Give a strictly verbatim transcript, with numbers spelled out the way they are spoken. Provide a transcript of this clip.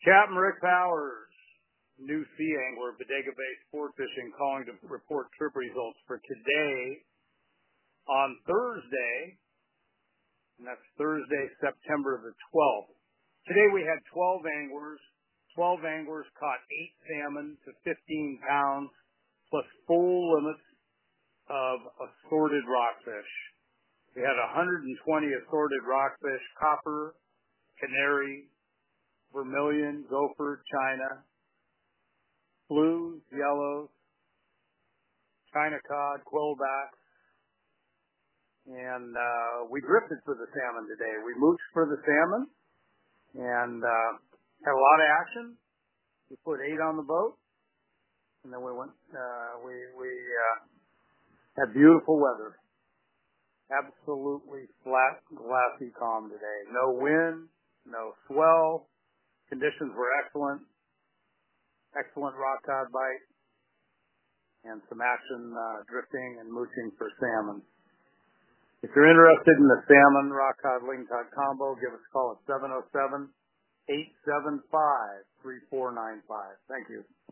Captain Rick Powers, new sea angler, Bodega Bay Sport Fishing, calling to report trip results for today on Thursday, and that's Thursday, September the twelfth. Today we had twelve anglers. twelve anglers caught eight salmon to fifteen pounds, plus full limits of assorted rockfish. We had one hundred twenty assorted rockfish: copper, canary, vermilion, gopher, china, blues, yellows, china cod, quillbacks, and uh, we drifted for the salmon today. We mooched for the salmon and uh, had a lot of action. We put eight on the boat, and then we went. Uh, we we uh, had beautiful weather. Absolutely flat, glassy, calm today. No wind, no swell. Conditions were excellent. Excellent rock cod bite, and some action uh, drifting and mooching for salmon. If you're interested in the salmon rock cod ling cod combo, give us a call at seven oh seven, eight seven five, three four nine five. Thank you.